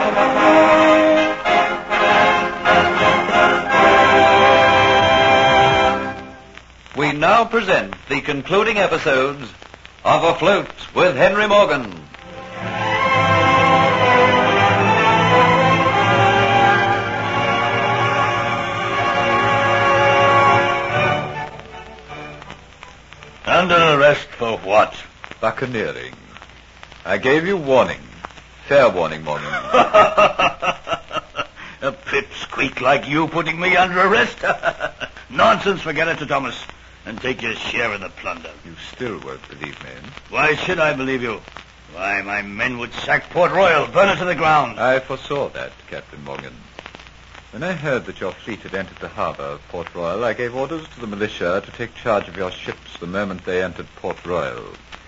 We now present the concluding episodes of Afloat with Henry Morgan. Under arrest for what? Buccaneering. I gave you warning. Fair warning, Morgan. A pipsqueak like you putting me under arrest? Nonsense, forget it, Sir Thomas, and take your share of the plunder. You still won't believe me. Why should I believe you? Why, my men would sack Port Royal, burn it to the ground. I foresaw that, Captain Morgan. When I heard that your fleet had entered the harbour of Port Royal, I gave orders to the militia to take charge of your ships the moment they entered Port Royal.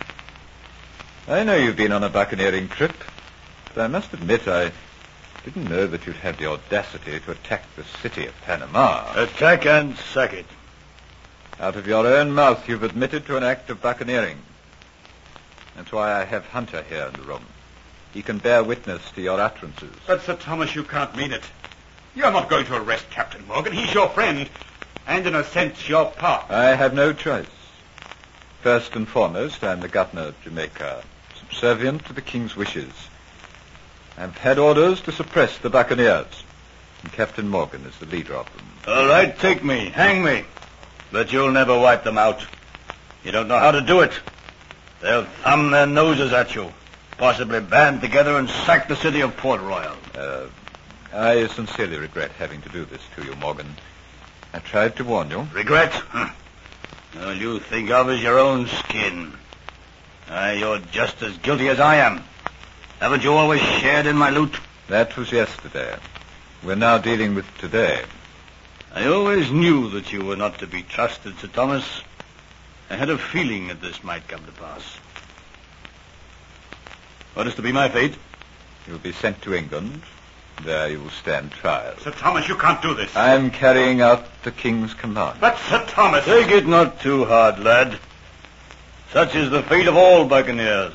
I know you've been on a buccaneering trip, but I must admit I didn't know that you'd had the audacity to attack the city of Panama. Attack and sack it. Out of your own mouth, you've admitted to an act of buccaneering. That's why I have Hunter here in the room. He can bear witness to your utterances. But, Sir Thomas, you can't mean it. You're not going to arrest Captain Morgan. He's your friend, and in a sense, your partner. I have no choice. First and foremost, I'm the governor of Jamaica, subservient to the king's wishes. I've had orders to suppress the buccaneers, and Captain Morgan is the leader of them. All right, take me, hang me. But you'll never wipe them out. You don't know how to do it. They'll thumb their noses at you, possibly band together and sack the city of Port Royal. I sincerely regret having to do this to you, Morgan. I tried to warn you. Regret? All you think of is your own skin. You're just as guilty as I am. Haven't you always shared in my loot? That was yesterday. We're now dealing with today. I always knew that you were not to be trusted, Sir Thomas. I had a feeling that this might come to pass. What is to be my fate? You'll be sent to England. There you will stand trial. Sir Thomas, you can't do this. I'm carrying out the king's command. But, Sir Thomas... Take it not too hard, lad. Such is the fate of all buccaneers.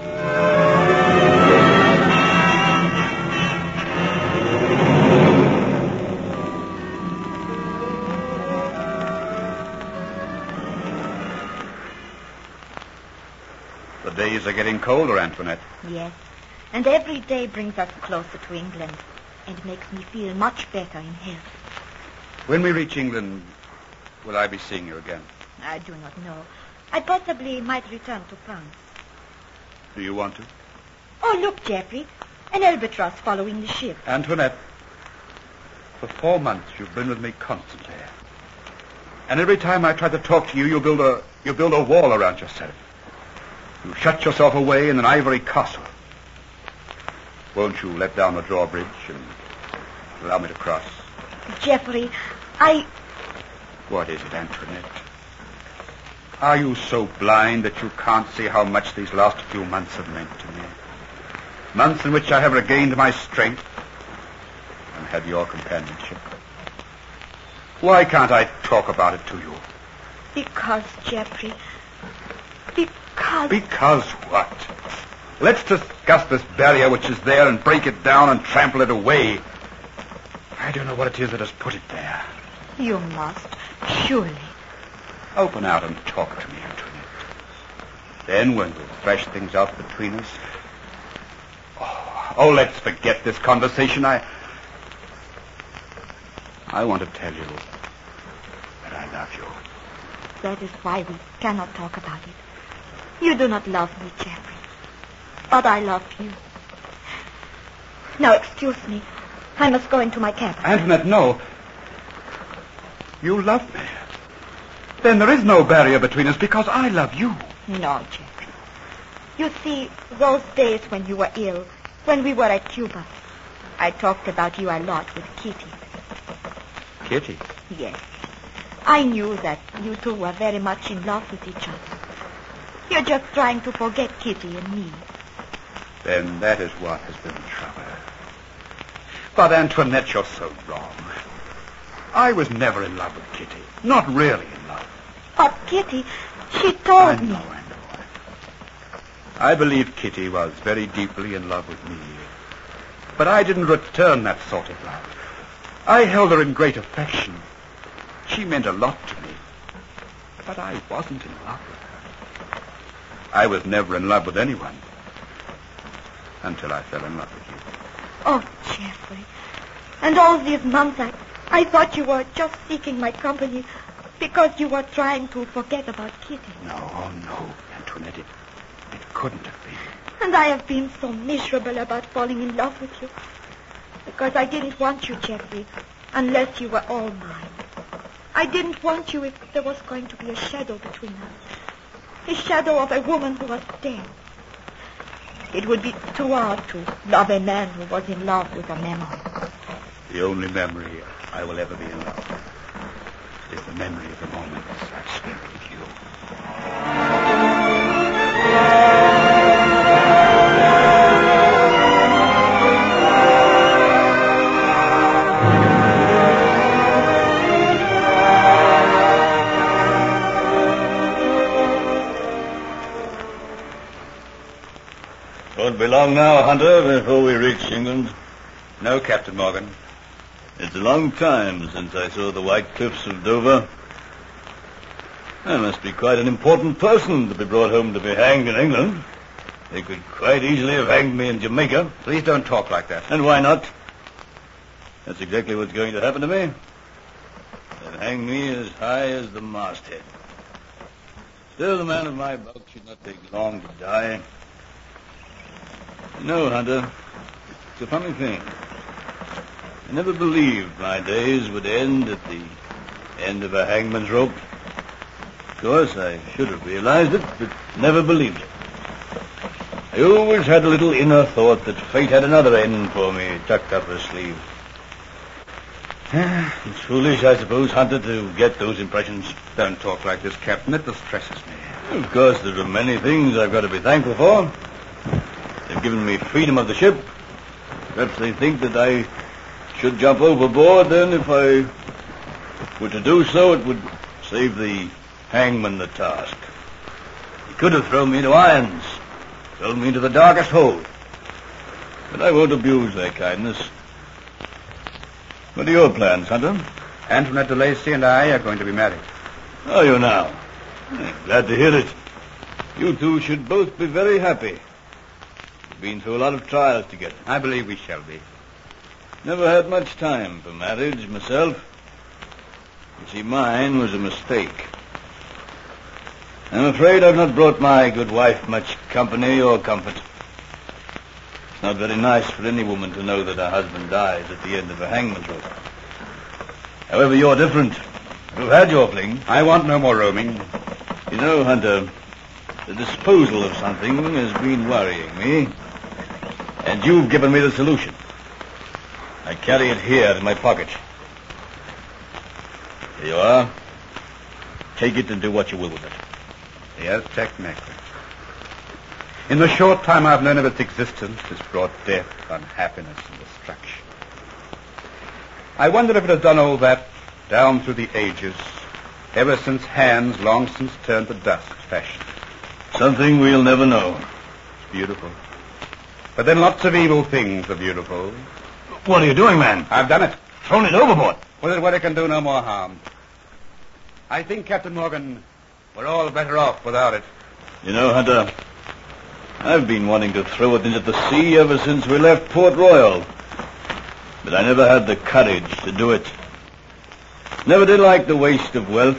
The days are getting colder, Antoinette. Yes, and every day brings us closer to England and makes me feel much better in health. When we reach England, will I be seeing you again? I do not know. I possibly might return to France. Do you want to? Oh, look, Geoffrey. An albatross following the ship. Antoinette, for 4 months you've been with me constantly. And every time I try to talk to you, you build a wall around yourself. You shut yourself away in an ivory castle. Won't you let down the drawbridge and allow me to cross? Geoffrey, What is it, Antoinette? Are you so blind that you can't see how much these last few months have meant to me? Months in which I have regained my strength and had your companionship. Why can't I talk about it to you? because, Geoffrey, because... Because what? Let's discuss this barrier which is there and break it down and trample it away. I don't know what it is that has put it there. You must, surely. Open out and talk to me, Antoinette. Then when we'll thrash things out between us... Oh, let's forget this conversation. I want to tell you that I love you. That is why we cannot talk about it. You do not love me, Geoffrey. But I love you. Now, excuse me. I must go into my cabin. Antoinette, no. You love me. Then there is no barrier between us because I love you. No, Geoffrey. You see, those days when you were ill, when we were at Cuba, I talked about you a lot with Kitty. Kitty? Yes. I knew that you two were very much in love with each other. You're just trying to forget Kitty and me. Then that is what has been the trouble. But Antoinette, you're so wrong. I was never in love with Kitty. Not really in love. But Kitty, she told me. I know. I believe Kitty was very deeply in love with me. But I didn't return that sort of love. I held her in great affection. She meant a lot to me. But I wasn't in love with her. I was never in love with anyone. Until I fell in love with you. Oh, Geoffrey. And all these months I thought you were just seeking my company because you were trying to forget about Kitty. No, Antoinette. It couldn't have been. And I have been so miserable about falling in love with you. Because I didn't want you, Geoffrey, unless you were all mine. I didn't want you if there was going to be a shadow between us. A shadow of a woman who was dead. It would be too hard to love a man who was in love with a memory. The only memory I will ever be in love with is the memory of the moments I've spent with you. Won't be long now, Hunter, before we reach England. No, Captain Morgan. It's a long time since I saw the white cliffs of Dover. I must be quite an important person to be brought home to be hanged in England. They could quite easily have hanged me in Jamaica. Please don't talk like that. And why not? That's exactly what's going to happen to me. They'll hang me as high as the masthead. Still, a man of my bulk should not take long to die. You know, Hunter, it's a funny thing. I never believed my days would end at the end of a hangman's rope. Of course, I should have realized it, but never believed it. I always had a little inner thought that fate had another end for me tucked up her sleeve. It's foolish, I suppose, Hunter, to get those impressions. Don't talk like this, Captain. It distresses me. Of course, there are many things I've got to be thankful for. They've given me freedom of the ship. Perhaps they think that I should jump overboard, then if I were to do so, it would save the hangman the task. He could have thrown me into irons, thrown me into the darkest hole. But I won't abuse their kindness. What are your plans, Hunter? Antoinette de Lacy and I are going to be married. Are you now? Glad to hear it. You two should both be very happy. You've been through a lot of trials together. I believe we shall be. Never had much time for marriage myself. You see, mine was a mistake. I'm afraid I've not brought my good wife much company or comfort. It's not very nice for any woman to know that her husband dies at the end of a hangman's rope. However, you're different. You've had your fling. I want no more roaming. You know, Hunter, the disposal of something has been worrying me. And you've given me the solution. I carry it here in my pocket. Here you are. Take it and do what you will with it. Yes, technically. In the short time I've known of its existence, it's brought death, unhappiness, and destruction. I wonder if it has done all that down through the ages, ever since hands long since turned to dust fashioned. Something we'll never know. It's beautiful. But then lots of evil things are beautiful. What are you doing, man? I've done it. Thrown it overboard. With it where it can do no more harm. I think, Captain Morgan, we're all better off without it. You know, Hunter, I've been wanting to throw it into the sea ever since we left Port Royal. But I never had the courage to do it. Never did like the waste of wealth.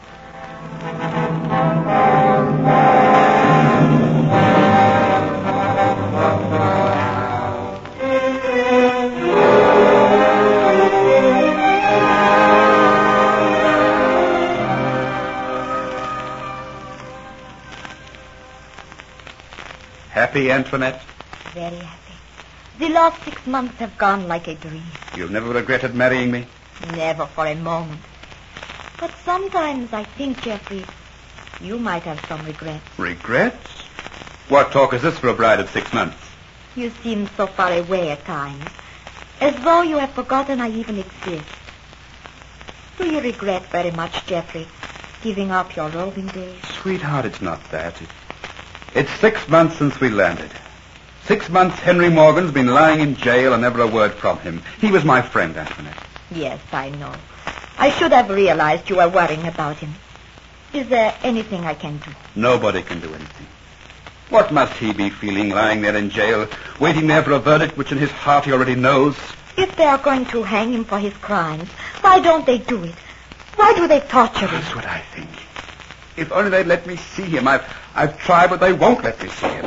Happy, Antoinette? Very happy. The last 6 months have gone like a dream. You've never regretted marrying me? Never for a moment. But sometimes I think, Geoffrey, you might have some regrets. Regrets? What talk is this for a bride of 6 months? You seem so far away at times, as though you have forgotten I even exist. Do you regret very much, Geoffrey, giving up your roving days? Sweetheart, it's not that. It's 6 months since we landed. 6 months Henry Morgan's been lying in jail and never a word from him. He was my friend, Antoinette. Yes, I know. I should have realized you were worrying about him. Is there anything I can do? Nobody can do anything. What must he be feeling lying there in jail, waiting there for a verdict which in his heart he already knows? If they are going to hang him for his crimes, why don't they do it? Why do they torture him? That's what I think. If only they'd let me see him. I've tried, but they won't let me see him.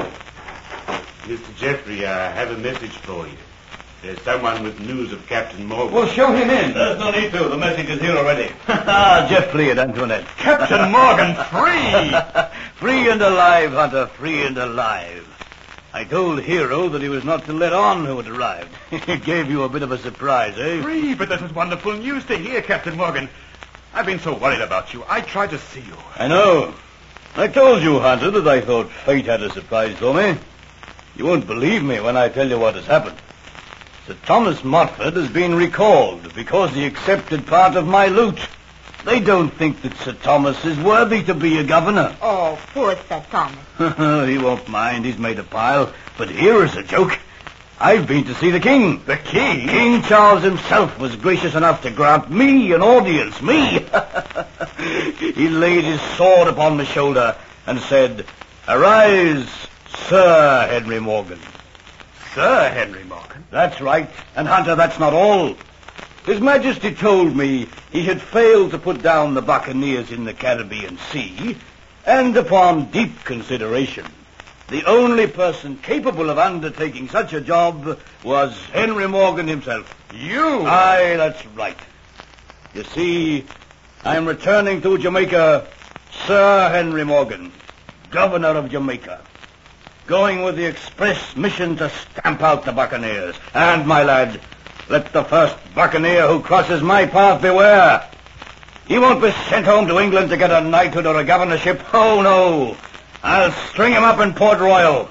Mr. Jeffrey, I have a message for you. There's someone with news of Captain Morgan. Well, show him in. There's no need to. The message is here already. Jeffrey and Antoinette. Captain Morgan, free! Free and alive, Hunter, free and alive. I told Hero that he was not to let on who had arrived. It gave you a bit of a surprise, eh? Free, but this is wonderful news to hear, Captain Morgan. I've been so worried about you. I tried to see you. I know. I told you, Hunter, that I thought fate had a surprise for me. You won't believe me when I tell you what has happened. Sir Thomas Montfort has been recalled because he accepted part of my loot. They don't think that Sir Thomas is worthy to be a governor. Oh, poor Sir Thomas. He won't mind. He's made a pile. But here is a joke. I've been to see the king. The king? King Charles himself was gracious enough to grant me an audience. Me! He laid his sword upon my shoulder and said, "Arise, Sir Henry Morgan." Sir Henry Morgan? That's right. And, Hunter, that's not all. His Majesty told me he had failed to put down the buccaneers in the Caribbean Sea, and upon deep consideration, the only person capable of undertaking such a job was Henry Morgan himself. You? Aye, that's right. You see, I'm returning to Jamaica, Sir Henry Morgan, Governor of Jamaica, going with the express mission to stamp out the buccaneers. And, my lad, let the first buccaneer who crosses my path beware. He won't be sent home to England to get a knighthood or a governorship. Oh, no. I'll string him up in Port Royal.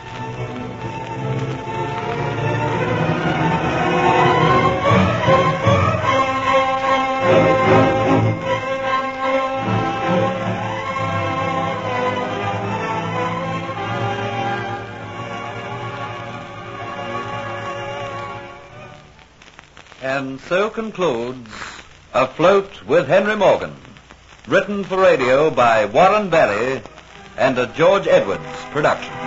And so concludes Afloat with Henry Morgan, written for radio by Warren Barry and a George Edwards production.